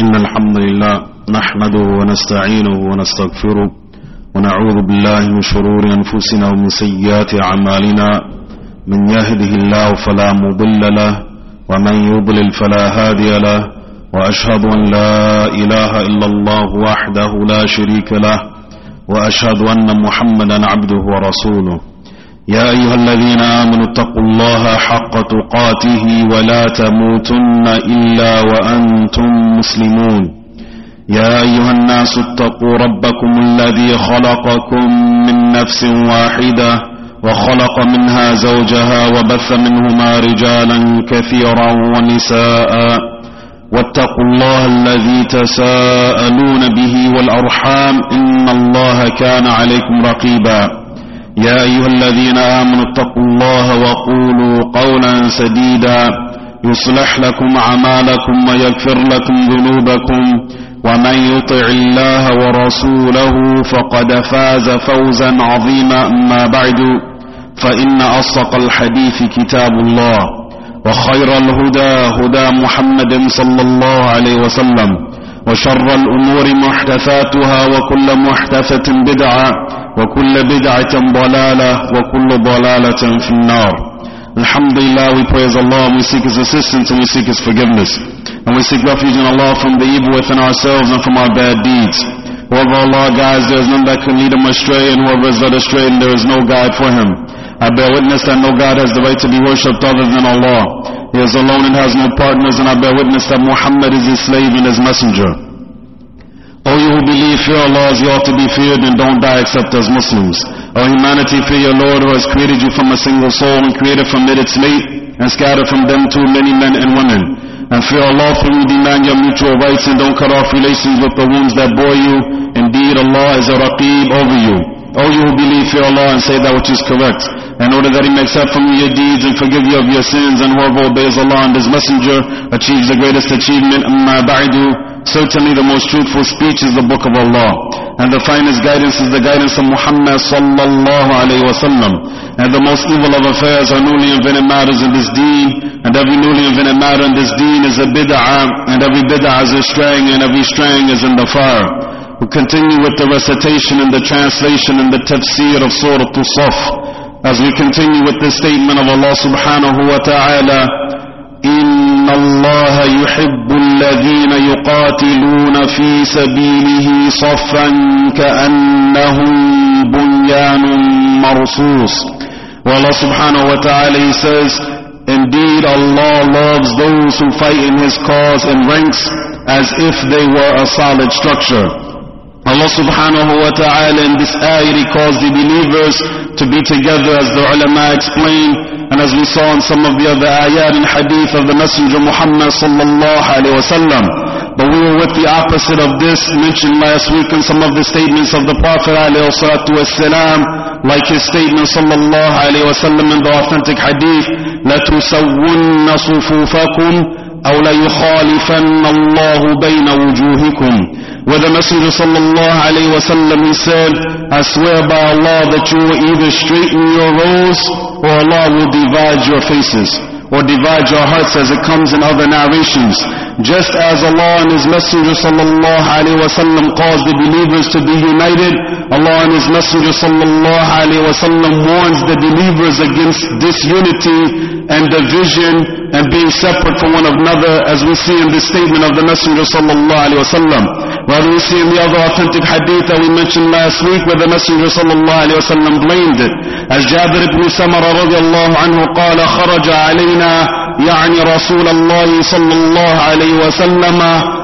إن الحمد لله نحمده ونستعينه ونستغفره ونعوذ بالله من شرور أنفسنا ومن سيئات أعمالنا من يهده الله فلا مضل له ومن يضلل فلا هادي له وأشهد أن لا إله إلا الله وحده لا شريك له وأشهد أن محمدا عبده ورسوله يا أيها الذين آمنوا اتقوا الله حق تقاته ولا تموتن إلا وأنتم مسلمون يا أيها الناس اتقوا ربكم الذي خلقكم من نفس واحدة وخلق منها زوجها وبث منهما رجالا كثيرا ونساء واتقوا الله الذي تساءلون به والأرحام إن الله كان عليكم رقيبا يا أيها الذين آمنوا اتقوا الله وقولوا قولا سديدا يصلح لكم أعمالكم ويغفر لكم ذنوبكم ومن يطع الله ورسوله فقد فاز فوزا عظيما أما بعد فإن أصدق الحديث كتاب الله وخير الهدى هدى محمد صلى الله عليه وسلم وشر الأمور محدثاتها وكل محدثة بدعة وكل بدعة ضلالة وكل ضلالة في النار. Alhamdulillah, we praise Allah and we seek His assistance and we seek His forgiveness. And we seek refuge in Allah from the evil within ourselves and from our bad deeds. Whoever Allah guides, there is none that can lead him astray, and whoever is led astray, and there is no guide for him. I bear witness that no God has the right to be worshipped other than Allah. He is alone and has no partners, and I bear witness that Muhammad is His slave and His messenger. O you who believe, fear Allah as you ought to be feared, and don't die except as Muslims. O humanity, fear your Lord who has created you from a single soul and created from it its mate, and scattered from them too many men and women. And fear Allah for you demand your mutual rights, and don't cut off relations with the wombs that bore you. Indeed, Allah is a Raqib over you. O you who believe, fear Allah and say that which is correct, in order that He may accept from you your deeds and forgive you of your sins, and whoever obeys Allah and His messenger achieves the greatest achievement. Amma ba'du, certainly the most truthful speech is the book of Allah, and the finest guidance is the guidance of Muhammad sallallahu alayhi wa sallam, and the most evil of affairs are newly invented matters in this deen, and every newly invented matter in this deen is a bid'ah, and every bid'ah is a straying, and every straying is in the fire. We continue with the recitation and the translation and the tafsir of Surah As-Saff, as we continue with the statement of Allah subhanahu wa ta'ala, إِنَّ اللَّهَ يُحِبُّ الَّذِينَ يُقَاتِلُونَ فِي سَبِيلِهِ صَفًّا كَأَنَّهُمْ بُنْيَانٌ مَرْصُوصٌ. Well, Allah subhanahu wa ta'ala, He says, indeed Allah loves those who fight in His cause in ranks as if they were a solid structure. Allah subhanahu wa ta'ala in this ayah, He calls the believers to be together, as the ulama explain, and as we saw in some of the other ayat and hadith of the Messenger Muhammad sallallahu alayhi wa sallam. But we were with the opposite of this mentioned last week in some of the statements of the Prophet alayhi salatu wassalam, like his statement sallallahu alayhi wa sallam in the authentic hadith, لَتُسَوُّنَّ صُفُوفَكُمْ أَوْ لَيُخَالِفَنَّ اللَّهُ بَيْنَ وُجُوهِكُمْ. Where the Messenger sallallahu alayhi wa sallam, he said, I swear by Allah that you will either straighten your rows or Allah will divide your faces, or divide your hearts, as it comes in other narrations. Just as Allah and His Messenger sallallahu alayhi wa sallam caused the believers to be united, Allah and His Messenger sallallahu alayhi wa sallam warns the believers against disunity and division and being separate from one another, as we see in the statement of the Messenger sallallahu alayhi wa sallam. Rather, we see in the other authentic hadith that we mentioned last week, where the Messenger sallallahu alayhi wa sallam blamed it. As Jabir ibn Samara radiallahu anhu قال خرج علينا يعني رسول الله صلى الله عليه وسلم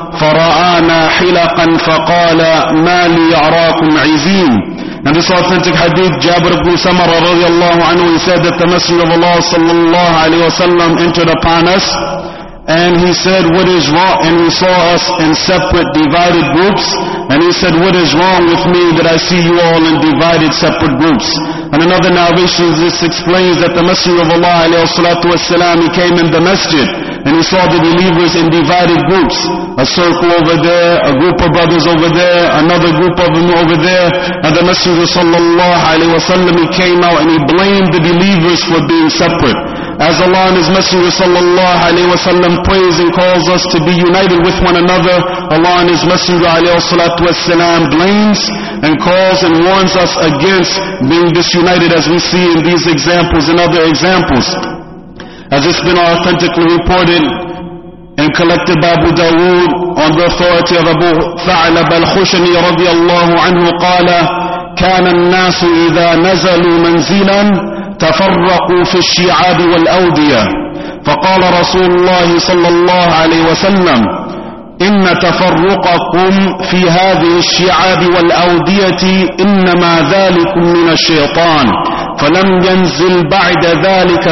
فرآنا حلقا فقال ما لي أراكم عزين. And this authentic hadith, Jabir ibn Samara radiallahu anhu, he said that the Messenger of Allah sallallahu alayhi wa sallam entered upon us, and he said, what is wrong? And he saw us in separate, divided groups. And he said, what is wrong with me that I see you all in divided, separate groups? And in other narrations, this explains that the Messenger of Allah, alayhi salatu wassalam, he came in the masjid, and he saw the believers in divided groups. A circle over there, a group of brothers over there, another group of them over there. And the Messenger sallallahu alayhi wa sallam, he came out and he blamed the believers for being separate. as Allah and His Messenger sallallahu alayhi wa sallam praise and calls us to be united with one another, Allah and His Messenger alayhi salatu wasalam blames and calls and warns us against being disunited, as we see in these examples and other examples. As it's been authentically reported and collected by Abu Dawood on the authority of Abu Tha'lab al-Khushani radiyallahu anhu قال كان الناس إذا نزلوا منزلا تفرقوا في الشعاب والأودية فقال رسول الله صلى الله عليه وسلم إن تفرقكم في هذه الشعاب والأودية إنما ذلكم من الشيطان فلم ينزل بعد ذلك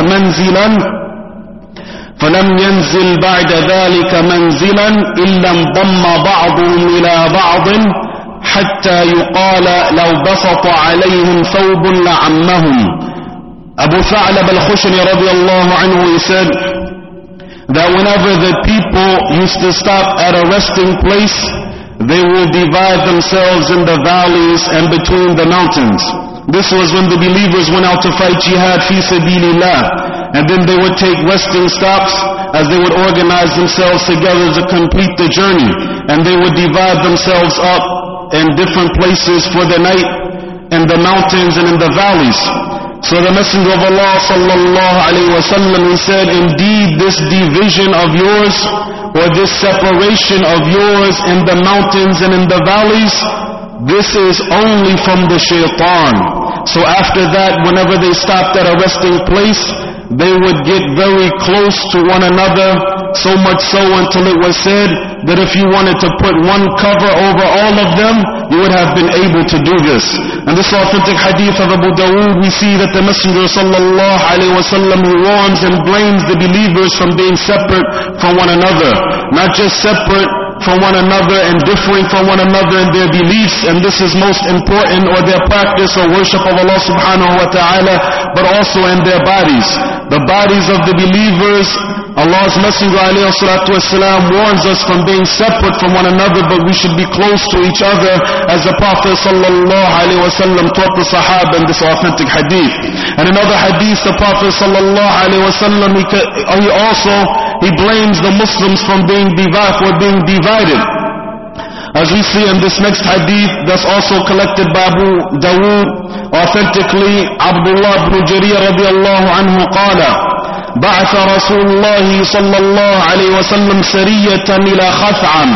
منزلا إلا انضم بعضهم إلى بعض حتى يقال لو بسط عليهم ثوب لعمهم. Abu Tha'lab al-Khushani radiyallahu anhu, he said that whenever the people used to stop at a resting place, they will divide themselves in the valleys and between the mountains. This was when the believers went out to fight jihad fi sabilillah, and then they would take resting stops as they would organize themselves together to complete the journey, and they would divide themselves up in different places for the night in the mountains and in the valleys. So the Messenger of Allah sallallahu alayhi wa sallam, he said, indeed this division of yours, or this separation of yours in the mountains and in the valleys, this is only from the shaitan. So after that, whenever they stopped at a resting place, they would get very close to one another, so much so until it was said that if you wanted to put one cover over all of them, you would have been able to do this. And this authentic hadith of Abu Dawood, we see that the Messenger sallallahu alayhi wa sallam warns and blames the believers from being separate from one another. Not just separate from one another and differing from one another in their beliefs, and this is most important, or their practice or worship of Allah subhanahu wa ta'ala, but also in their bodies. The bodies of the believers, Allah's Messenger alayhi salatu wasalam warns us from being separate from one another, but we should be close to each other, as the Prophet sallallahu alayhi wasallam taught the Sahaba in this authentic hadith. And another hadith, the Prophet sallallahu alayhi wasallam, he blames the Muslims for being divided. As we see in this next hadith, that's also collected by Abu Dawood, authentically, Abdullah ibn Jarir radiyallahu anhu قال بعث رسول الله صلى الله عليه وسلم سرية إلى خثعم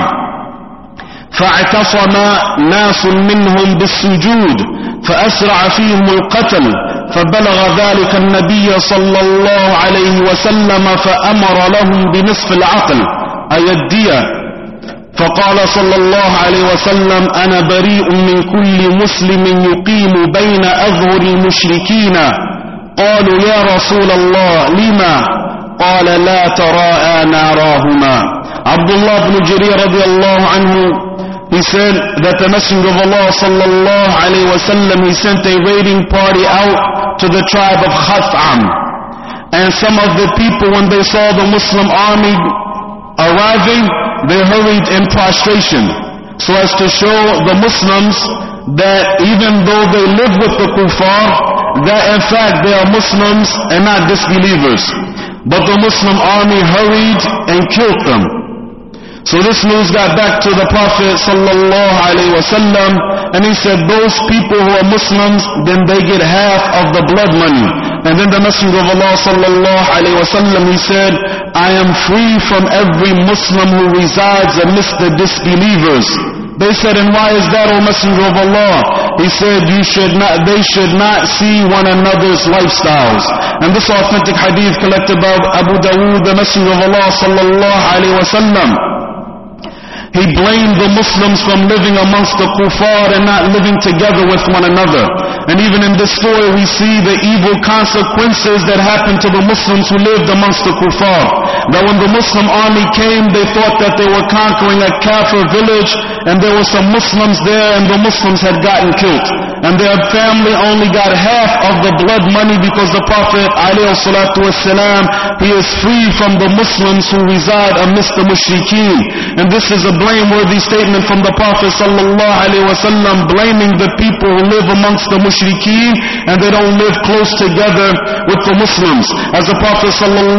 فاعتصم ناس منهم بالسجود فأسرع فيهم القتل فبلغ ذلك النبي صلى الله عليه وسلم فأمر لهم بنصف العقل أي الدية فقال صلى الله عليه وسلم أنا بريء من كل مسلم يقيم بين أظهر المشركين قالوا يا رسول الله لما قال لا تراءى ناراهما. Abdullah ibn Jarir radiyallahu anhu, he said that the Messenger of Allah sallallahu alayhi wa sallam, he sent a raiding party out to the tribe of Khath'am, and some of the people, when they saw the Muslim army arriving, they hurried in prostration, so as to show the Muslims that even though they live with the kuffar, that in fact they are Muslims and not disbelievers. But the Muslim army hurried and killed them. So this news got back to the Prophet sallallahu alaihi wasallam, and he said, those people who are Muslims, then they get half of the blood money. And then the Messenger of Allah sallallahu alaihi wasallam, he said, I am free from every Muslim who resides amidst the disbelievers. They said, and why is that, O Messenger of Allah? He said, they should not see one another's lifestyles. And this authentic hadith collected by Abu Dawood, the Messenger of Allah sallallahu alaihi wasallam, he blamed the Muslims from living amongst the kuffar and not living together with one another. And even in this story we see the evil consequences that happened to the Muslims who lived amongst the kuffar. That when the Muslim army came, they thought that they were conquering a Kafir village, and there were some Muslims there, and the Muslims had gotten killed. and their family only got half of the blood money because the Prophet ﷺ, he is free from the Muslims who reside amidst the mushrikeen. And this is a blameworthy statement from the Prophet ﷺ, blaming the people who live amongst the mushrikeen and they don't live close together with the Muslims. As the Prophet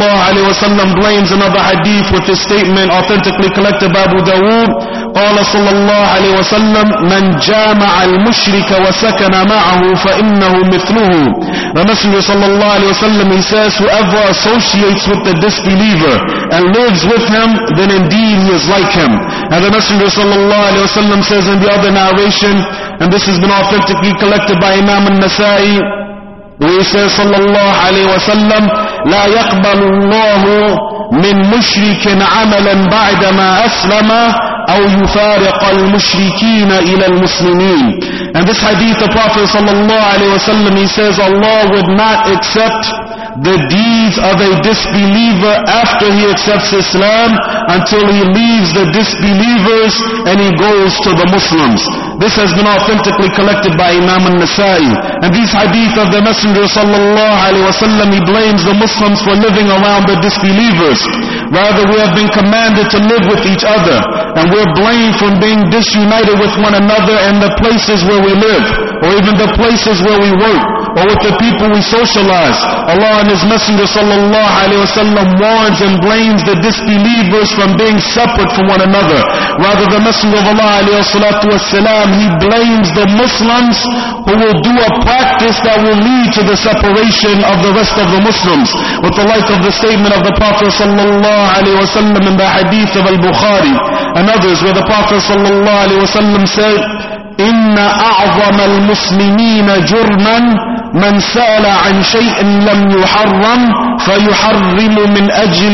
ﷺ blames another hadith with his statement authentically collected by Abu Dawood, قال صلى الله عليه وسلم من جامع المشرك وسكن معه فإنه مثله. The Messenger sallallahu alayhi wa sallam, he says, whoever associates with the disbeliever and lives with him, then indeed he is like him. And the Messenger sallallahu alayhi wa sallam says in the other narration, and this has been authentically collected by Imam al-Nasa'i, where he says sallallahu alayhi wa sallam, لا يقبل الله من مشرك عملا بعدما أسلم أو يفارق المشركين إلى المسلمين. And this hadith, the Prophet sallallahu alaihi wasallam, he says Allah would not accept the deeds of a disbeliever after he accepts Islam until he leaves the disbelievers and he goes to the Muslims. This has been authentically collected by Imam al-Nasa'i. And these hadith of the Messenger sallallahu alaihi wasallam, he blames the Muslims for living around the disbelievers. Rather, we have been commanded to live with each other, and we're blamed from being disunited with one another in the places where we live, or even the places where we work, or with the people we socialize. Allah and His Messenger sallallahu alaihi wasallam warns and blames the disbelievers from being separate from one another. Rather, the Messenger of Allah alayhi salatu wassalam, he blames the Muslims who will do a practice that will lead to the separation of the rest of the Muslims, with the like of the statement of the Prophet sallallahu alaihi wasallam in the hadith of Al-Bukhari and others, where the Prophet sallallahu alaihi wasallam said, إن أعظم المسلمين جرما من سأل عن شيء لم يحرم فيحرم من أجل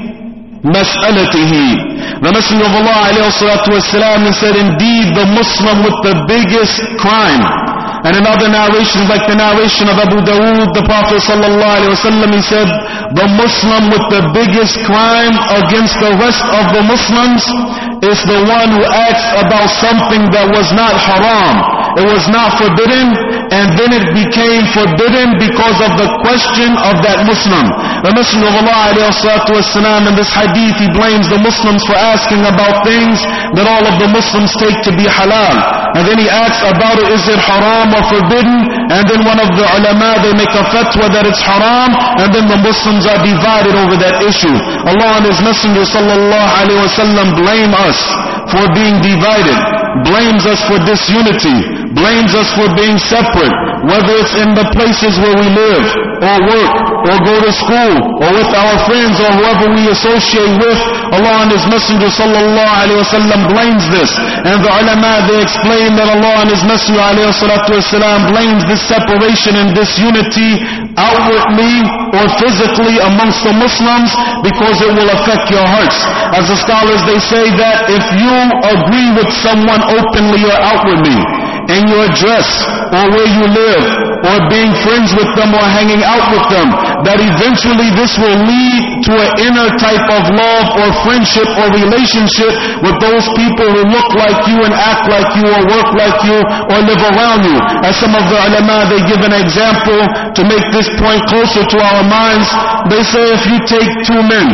مسألته. The Messenger of Allah alayhi salatu wasalam, he said, indeed the Muslim with the biggest crime. And in other narrations, like the narration of Abu Dawood, the Prophet sallallahu alaihi wasallam, he said, the Muslim with the biggest crime against the rest of the Muslims is the one who asks about something that was not haram. It was not forbidden, and then it became forbidden because of the question of that Muslim. The Messenger of Allah alayhi salatu wasalam, in this hadith, he blames the Muslims for asking about things that all of the Muslims take to be halal. And then he asks about it, is it haram or forbidden? And then one of the ulama, they make a fatwa that it's haram, and then the Muslims are divided over that issue. Allah and His Messenger sallallahu alaihi wasallam blame us for being divided, blames us for disunity, blames us for being separate, whether it's in the places where we live, or work, or go to school, or with our friends, or whoever we associate with. Allah and His Messenger sallallahu alaihi wasallam blames this. And the ulama, they explain that Allah and His Messenger alayhi salatu wasalam blames this separation and disunity outwardly or physically amongst the Muslims because it will affect your hearts. As the scholars, they say that if you agree with someone openly or outwardly, in your dress, or where you live, or being friends with them, or hanging out with them, that eventually this will lead to an inner type of love or friendship or relationship with those people who look like you and act like you or work like you or live around you. As some of the ulama, they give an example to make this point closer to our minds. They say if you take two men,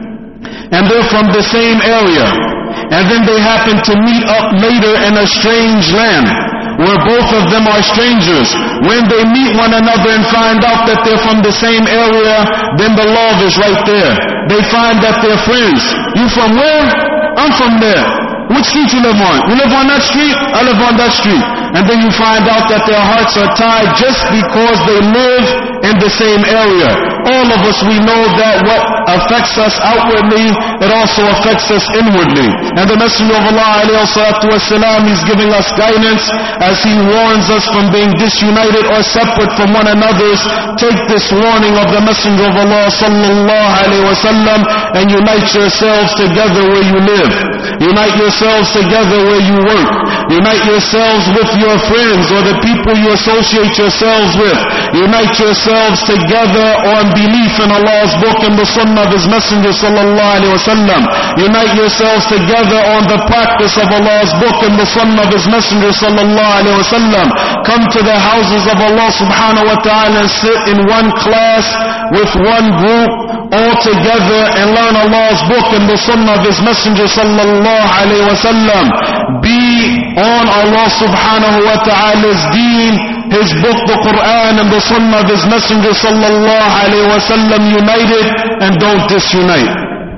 and they're from the same area, and then they happen to meet up later in a strange land, where both of them are strangers. When they meet one another and find out that they're from the same area, then the love is right there. They find that they're friends. You from where? I'm from there. Which street you live on? You live on that street? I live on that street. And then you find out that their hearts are tied just because they live in the same area. All of us, we know that what affects us outwardly, it also affects us inwardly. And the Messenger of Allah alayhi salatu wasalam, he's giving us guidance as he warns us from being disunited or separate from one another. Take this warning of the Messenger of Allah sallallahu alayhi wasallam and unite yourselves together where you live. Unite yourselves together where you work. Unite yourselves with your friends or the people you associate yourselves with. Unite yourselves together on belief in Allah's book and the sunnah of His Messenger sallallahu alaihi wasallam. Unite yourselves together on the practice of Allah's book and the sunnah of His Messenger sallallahu alaihi wasallam. Come to the houses of Allah subhanahu wa ta'ala and sit in one class with one group all together and learn Allah's book and the sunnah of His Messenger sallallahu alaihi wasallam. Be on Allah subhanahu wa ta'ala's deen, His book, the Quran, and the sunnah of His Messenger sallallahu alaihi wasallam, united and don't disunite.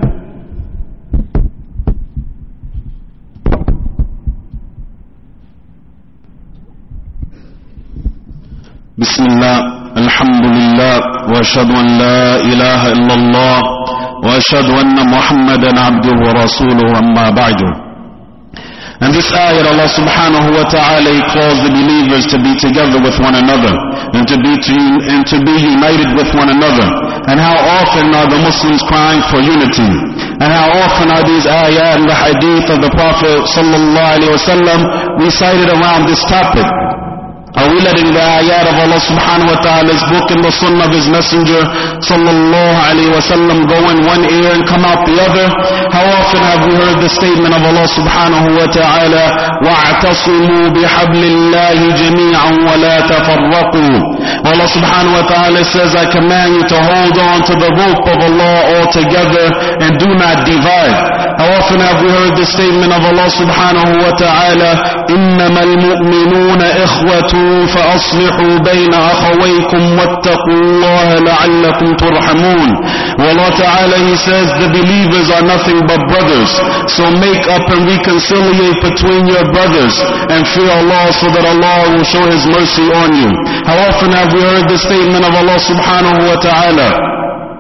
Bismillah. Alhamdulillah, wa ashhadu an la ilaha illallah, wa ashhadu anna Muhammadan abduhu wa rasuluhu, amma ba'du. And this ayat, Allah subhanahu wa ta'ala, He calls the believers to be together with one another and to be united with one another. And how often are the Muslims crying for unity? And how often are these ayat and the hadith of the Prophet sallallahu alaihi wasallam recited around this topic? Are we letting the ayat of Allah subhanahu wa ta'ala's book and the sunnah of His Messenger sallallahu alayhi wa sallam go in one ear and come out the other? How often have we heard the statement of Allah subhanahu wa ta'ala, وَاعْتَصِمُوا بِحَبْلِ اللَّهِ جَمِيعًا وَلَا تَفَرَّقُوا? Allah subhanahu wa ta'ala says, I command you to hold on to the rope of Allah all together and do not divide. How often have we heard the statement of Allah subhanahu wa ta'ala, إِنَّمَا الْمُؤْمِنُونَ إِخْوَةٌ فأصلحوا بين أخويكم واتقوا الله لعلكم ترحمون. Allah Ta'ala, He says, the believers are nothing but brothers. So make up and reconciliate between your brothers and fear Allah so that Allah will show His mercy on you. How often have we heard the statement of Allah Subhanahu wa Ta'ala,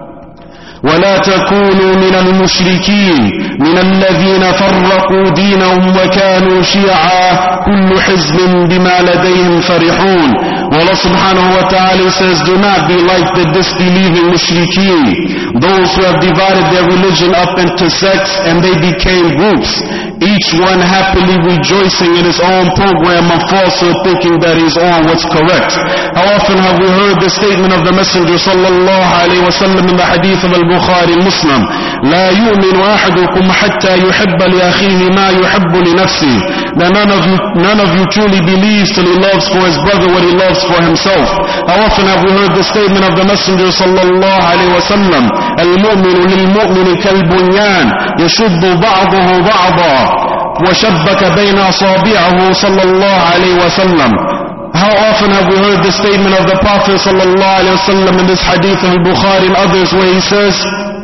ولا تكونوا من المشركين من الذين فرقوا دينهم وكانوا شيعا كل حزب بما لديهم فرحون. Allah subhanahu wa ta'ala says, do not be like the disbelieving mushrikeen, those who have divided their religion up into sects and they became groups, each one happily rejoicing in his own program of falsehood, thinking that he's on what's correct. How often have we heard the statement of the Messenger sallallahu alayhi wa sallam in the hadith of Al-Bukhari Muslim, لا يؤمن أحدكم حتى يحب لأخيه ما يحب لنفسه. That none of you truly believes till he loves for his brother what he loves for himself. How often have we heard the statement of the Messenger sallallahu alayhi wa sallam, المؤمن للمؤمن كالبنيان يشد بعضه بعضا وشبك بين أصابعه صلى الله عليه وسلم. How often have we heard the statement of the Prophet sallallahu alaihi wasallam in this hadith of Bukhari and others where he says,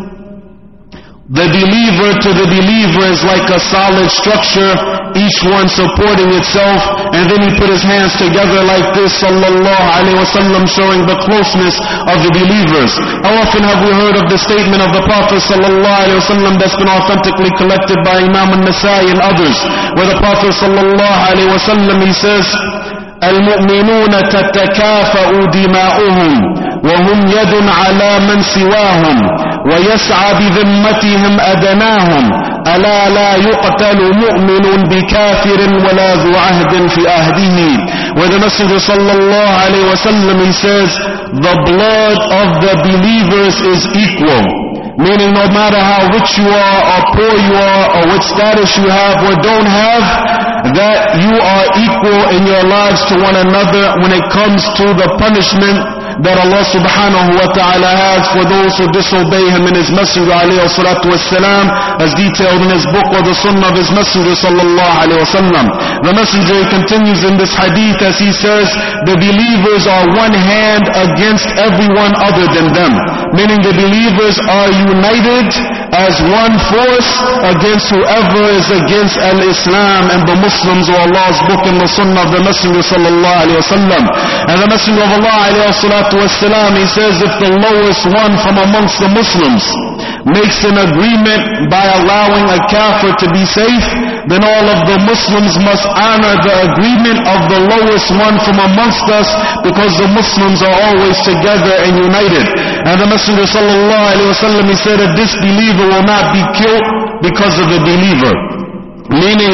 the believer to the believer is like a solid structure, each one supporting itself, and then he put his hands together like this sallallahu alaihi wasallam, showing the closeness of the believers. How often have we heard of the statement of the Prophet sallallahu alaihi wasallam that's been authentically collected by Imam al-Nasai and others, where the Prophet sallallahu alaihi wasallam, he says, المؤمنون تتكافأ دماؤهم وهم يد على من سواهم ويسعى بذمتهم أدناهم ألا لا يقتل مؤمن بكافر ولا ذو عهد في عهده. Where the Messenger sallallahu alayhi wa sallam, he says, the blood of the believers is equal. Meaning no matter how rich you are or poor you are or what status you have or don't have, that you are equal in your lives to one another when it comes to the punishment that Allah subhanahu wa ta'ala has for those who disobey Him and His Messenger alayhi salatu wassalam, as detailed in His book or the sunnah of His Messenger sallallahu alayhi wa sallam. The Messenger continues in this hadith as he says, the believers are one hand against everyone other than them. Meaning the believers are united as one force against whoever is against al-Islam and the Muslims or Allah's book and the sunnah of the Messenger sallallahu alayhi wa sallam. And the Messenger of Allah alayhi salatu wassalam, he says, if the lowest one from amongst the Muslims makes an agreement by allowing a kafir to be safe, then all of the Muslims must honor the agreement of the lowest one from amongst us, because the Muslims are always together and united. And the Messenger sallallahu alaihi wasallam, he said, a disbeliever will not be killed because of a believer. Meaning,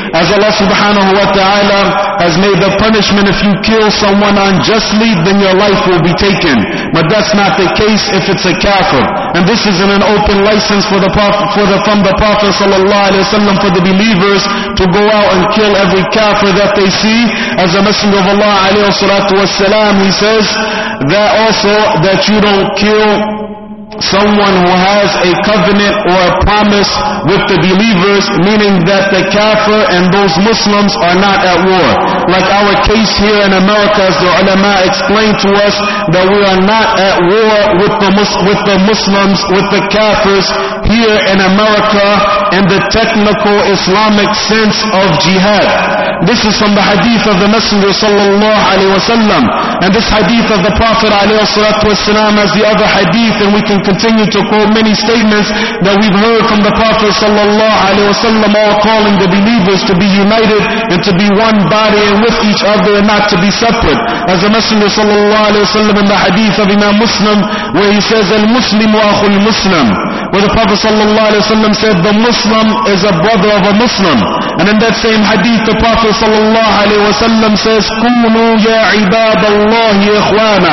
As Allah subhanahu wa ta'ala has made the punishment if you kill someone unjustly, then your life will be taken. But that's not the case if it's a kafir. And this is an open license from the Prophet sallallahu alaihi wasallam for the believers to go out and kill every kafir that they see. As the Messenger of Allah alayhi salatu wassalam, he says that also that you don't kill someone who has a covenant or a promise with the believers, meaning that the kafir and those Muslims are not at war. Like our case here in America, as the ulama explained to us, that we are not at war with the Muslims, with the kafirs here in America in the technical Islamic sense of jihad. This is from the hadith of the Messenger sallallahu alaihi wasallam, and this hadith of the Prophet alayhi salatu wasalam as the other hadith, and we can continue to quote many statements that we've heard from the Prophet sallallahu alaihi wasallam, all calling the believers to be united and to be one body and with each other and not to be separate. As the Messenger sallallahu alaihi wasallam in the hadith of Imam Muslim, where he says, "Al-Muslimu akhul Muslim," where the Prophet sallallahu alaihi wasallam said, the Muslim is a brother of a Muslim. And in that same hadith, the Prophet sallallahu alaihi wasallam says, "Kunu ya ibadallahi ikhwana."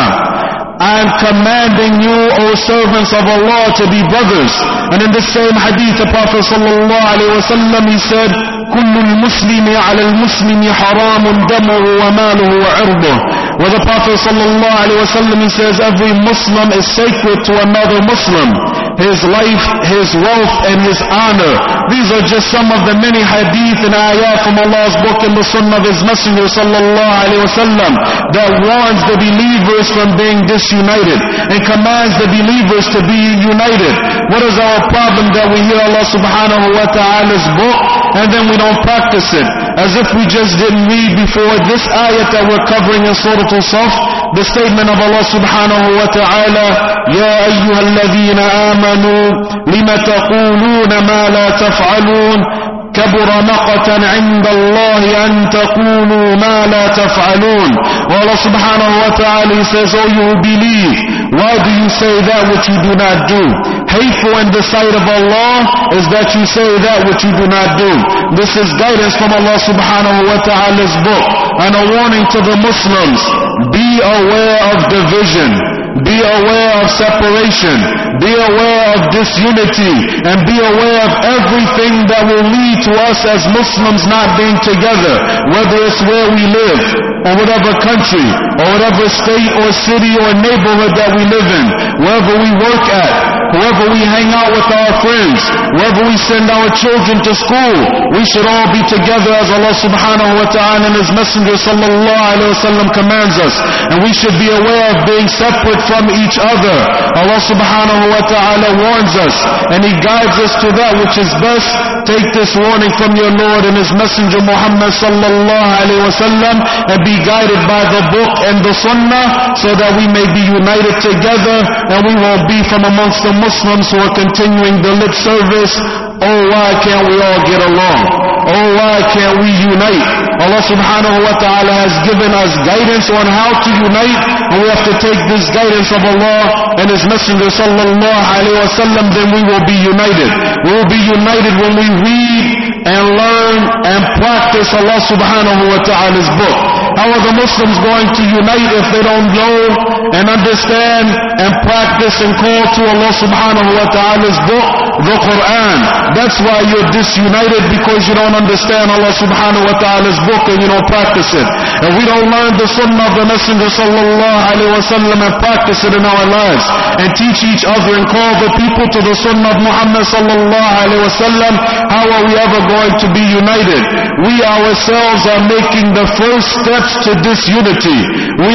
I am commanding you, O servants of Allah, to be brothers. And in the same hadith, the Prophet sallallahu alaihi wasallam, he said, كل المسلم على المسلم حرام دمه وماله وعرضه. Where the Prophet sallallahu alaihi wasallam, he says, every Muslim is sacred to another Muslim. His life, his wealth, and his honor. These are just some of the many hadith and ayat from Allah's book and the sunnah of His Messenger sallallahu alaihi wasallam that warns the believers from being disunited and commands the believers to be united. What is our problem? That we hear Allah subhanahu wa ta'ala's book and then we don't practice it. As if we just didn't read before this ayat that we're covering in Surah Al-Saf, the statement of Allah subhanahu wa ta'ala, يَا أَيُّهَا الَّذِينَ آمَنُوا لِمَ تَقُولُونَ مَا لَا تَفْعَلُونَ كَبُرَ مَقْتًا عِنْدَ اللَّهِ أَن تَقُولُوا مَا لَا تَفْعَلُونَ. Allah subhanahu wa ta'ala, He says, oh you who believe, why do you say that which you do not do? Hateful in the sight of Allah is that you say that which you do not do. This is guidance from Allah subhanahu wa ta'ala's book and a warning to the Muslims. Be aware of division. Be aware of separation. Be aware of disunity. And be aware of everything that will lead to us as Muslims not being together. Whether it's where we live, or whatever country, or whatever state or city or neighborhood that we live in, wherever we work at, wherever we hang out with our friends, wherever we send our children to school, we should all be together as Allah subhanahu wa ta'ala and His Messenger sallallahu alaihi wasallam commands us. And we should be aware of being separate from each other. Allah subhanahu wa ta'ala warns us and He guides us to that which is best. Take this warning from your Lord and His Messenger Muhammad sallallahu alaihi wasallam and be guided by the book and the sunnah so that we may be united together and we won't be from amongst the Muslims who are continuing the lip service. Oh, why can't we all get along? Oh, why can't we unite? Allah subhanahu wa ta'ala has given us guidance on how to unite, and we have to take this guidance of Allah and His Messenger sallallahu alaihi wasallam, then we will be united. We will be united when we read and learn and practice Allah subhanahu wa ta'ala's book. How are the Muslims going to unite if they don't know and understand and practice and call to Allah subhanahu wa ta'ala's book, the Quran? That's why you're disunited, because you don't understand Allah subhanahu wa ta'ala's book and you don't practice it. And we don't learn the sunnah of the Messenger sallallahu alaihi wasallam and practice it in our lives and teach each other and call the people to the sunnah of Muhammad sallallahu alaihi wasallam. How are we ever going to be united? We ourselves are making the first steps to disunity. We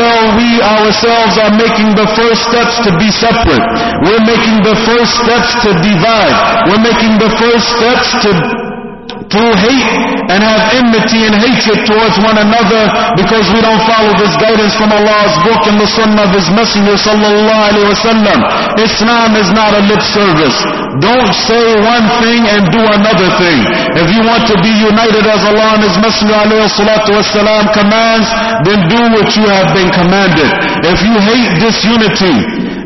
ourselves are making the first steps to be separate. We're making the first steps to divide. We're making the first steps to hate and have enmity and hatred towards one another because we don't follow this guidance from Allah's book and the sunnah of His Messenger sallallahu alaihi wasallam. Islam is not a lip service. Don't say one thing and do another thing. If you want to be united as Allah and His Messenger alayhi salatu wasalam commands, then do what you have been commanded. If you hate disunity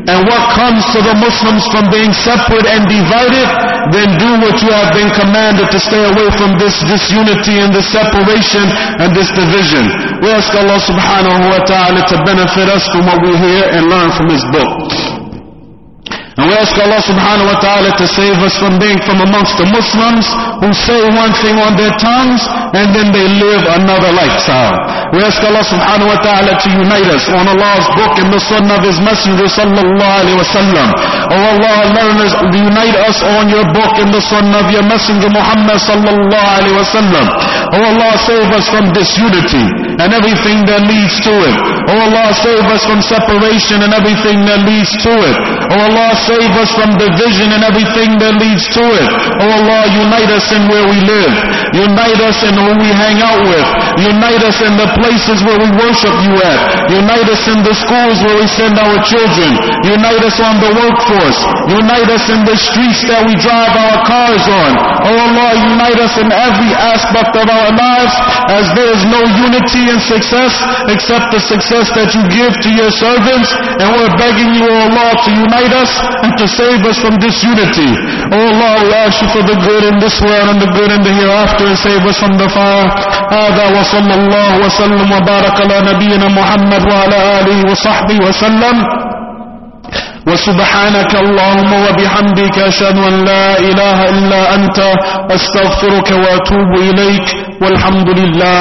and what comes to the Muslims from being separate and divided, then do what you have been commanded to stay away from this disunity and this separation and this division. We ask Allah subhanahu wa ta'ala to benefit us from what we hear and learn from His book. And we ask Allah subhanahu wa ta'ala to save us from being from amongst the Muslims who say one thing on their tongues and then they live another lifestyle. We ask Allah subhanahu wa ta'ala to unite us on Allah's book and the sunnah of His Messenger sallallahu alayhi wa sallam. Oh Allah, unite us on your book and the sunnah of your Messenger Muhammad sallallahu alayhi wa sallam. Oh Allah, save us from disunity and everything that leads to it. Oh Allah, save us from separation and everything that leads to it. Oh Allah, save us from division and everything that leads to it. Oh Allah, unite us in where we live. Unite us in who we hang out with. Unite us in the places where we worship you at. Unite us in the schools where we send our children. Unite us on the workforce. Unite us in the streets that we drive our cars on. Oh Allah, unite us in every aspect of our lives, as there is no unity and success except the success that you give to your servants. And we're begging you, oh Allah, to unite us and to save us from disunity. Oh Allah, we ask you for the good in this world and the good in the hereafter, and save us from the fire. هذا وصلى الله وسلم وبارك على نبينا محمد وعلى آله وصحبه وسلم. وسبحانك اللهم وبحمدك أشهد أن لا إله إلا أنت أستغفرك وأتوب إليك والحمد لله.